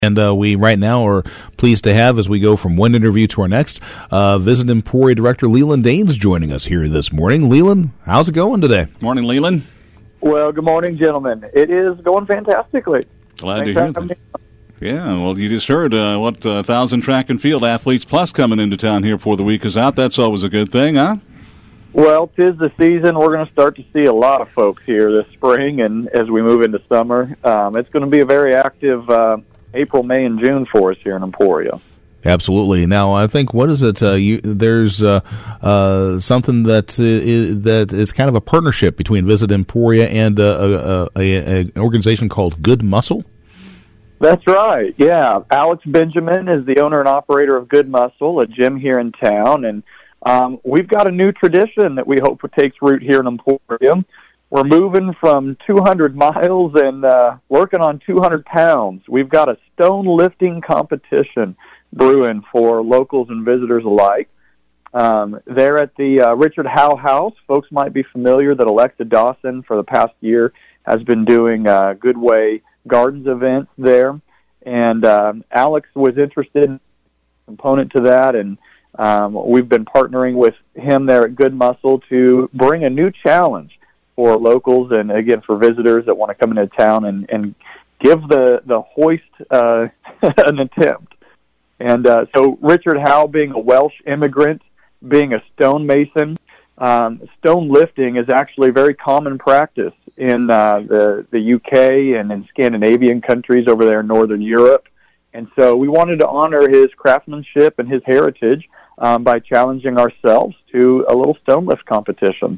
And we right now are pleased to have, as we go from one interview to our next, Visit Emporia Director Leland Daines joining us here this morning. Leland, how's it going today? Morning, Leland. Well, good morning, gentlemen. It is going fantastically. Glad to hear that. Yeah, well, you just heard 1,000 track and field athletes plus coming into town here before the week is out. That's always a good thing, huh? Well, 'tis the season. We're going to start to see a lot of folks here this spring, and as we move into summer, it's going to be a very active April, May, and June for us here in Emporia. Absolutely. Now, I think, what is it? There's something that is kind of a partnership between Visit Emporia and an organization called Good Muscle. That's right, yeah. Alex Benjamin is the owner and operator of Good Muscle, a gym here in town, and we've got a new tradition that we hope takes root here in Emporia. We're moving from 200 miles and working on 200 pounds. We've got a stone lifting competition brewing for locals and visitors alike. They're at the Richard Howe House. Folks might be familiar that Alexa Dawson for the past year has been doing Goodway Gardens events there. And Alex was interested in a component to that, and we've been partnering with him there at Good Muscle to bring a new challenge for locals and, again, for visitors that want to come into town and give the hoist an attempt. And so Richard Howe, being a Welsh immigrant, being a stonemason, stone lifting is actually very common practice in the UK and in Scandinavian countries over there in Northern Europe. And so we wanted to honor his craftsmanship and his heritage by challenging ourselves to a little stone lift competition.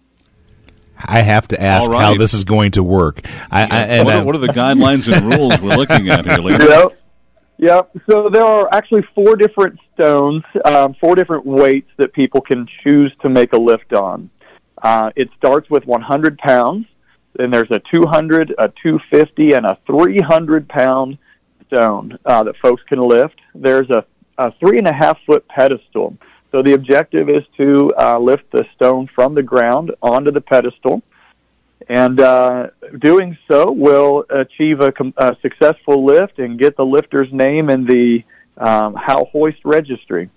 I have to ask how this is going to work. What are the guidelines and rules we're looking at here, Lee? Yep. So there are actually 4 different stones, 4 different weights that people can choose to make a lift on. It starts with 100 pounds, then there's a 200, a 250, and a 300-pound stone that folks can lift. There's a 3.5-foot pedestal. So the objective is to lift the stone from the ground onto the pedestal, and doing so will achieve a successful lift and get the lifter's name in the Howe Hoist Registry.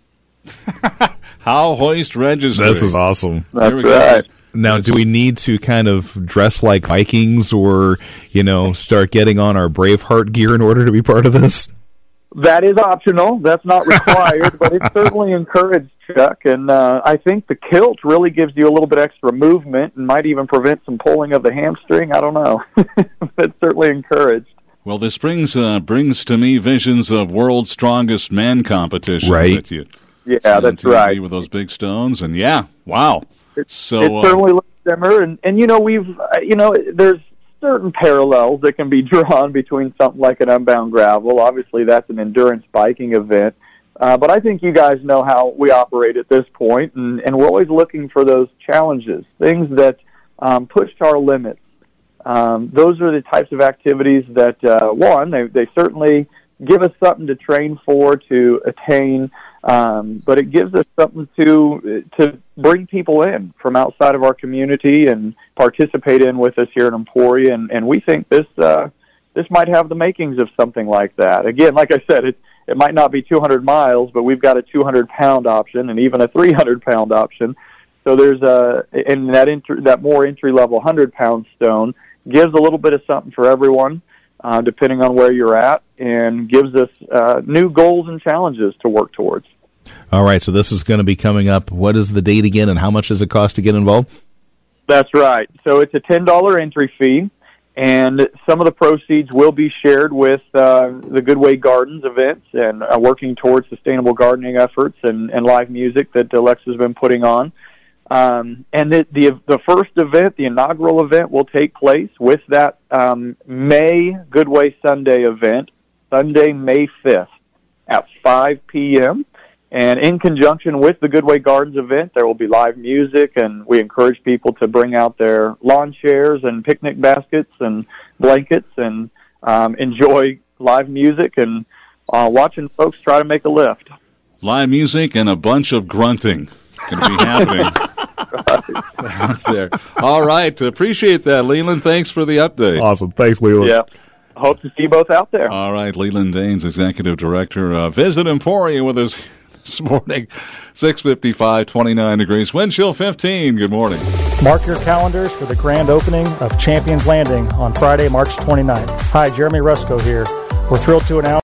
Howe Hoist Registry. This is awesome. That's right. Now, do we need to kind of dress like Vikings or, start getting on our Braveheart gear in order to be part of this? That is optional. That's not required, but it's certainly encouraged, Chuck. And I think the kilt really gives you a little bit extra movement and might even prevent some pulling of the hamstring. I don't know. It's certainly encouraged. Well, this brings to me visions of World's Strongest Man competition. Right. Yeah, that's right. With those big stones. And, wow. It certainly looks similar. And we've, there's certain parallels that can be drawn between something like an Unbound Gravel. Obviously, that's an endurance biking event. But I think you guys know how we operate at this point, and we're always looking for those challenges, things that push to our limits. Those are the types of activities that, they certainly give us something to train for, to attain, but it gives us something to bring people in from outside of our community and participate in with us here in Emporia, and we think this might have the makings of something like that. Again, like I said, it might not be 200 miles, but we've got a 200-pound option and even a 300-pound option. So there's that more entry-level 100-pound stone gives a little bit of something for everyone, depending on where you're at, and gives us new goals and challenges to work towards. All right, so this is going to be coming up. What is the date again, and how much does it cost to get involved? That's right. So it's a $10 entry fee, and some of the proceeds will be shared with the Goodway Gardens events and working towards sustainable gardening efforts and live music that Alexa's been putting on. And the first event, the inaugural event, will take place with that May Goodway Sunday event, Sunday, May 5th at 5 p.m., and in conjunction with the Goodway Gardens event, there will be live music, and we encourage people to bring out their lawn chairs and picnic baskets and blankets and enjoy live music and watching folks try to make a lift. Live music and a bunch of grunting going to be happening out there. All right. Appreciate that, Leland. Thanks for the update. Awesome. Thanks, Leland. Yeah. hope to see you both out there. All right, Leland Daines, Executive Director, Visit Emporia with us this morning. 6:55, 29 degrees, wind chill 15. Good morning. Mark your calendars for the grand opening of Champions Landing on Friday, March 29th. Hi, Jeremy Rusko here. We're thrilled to announce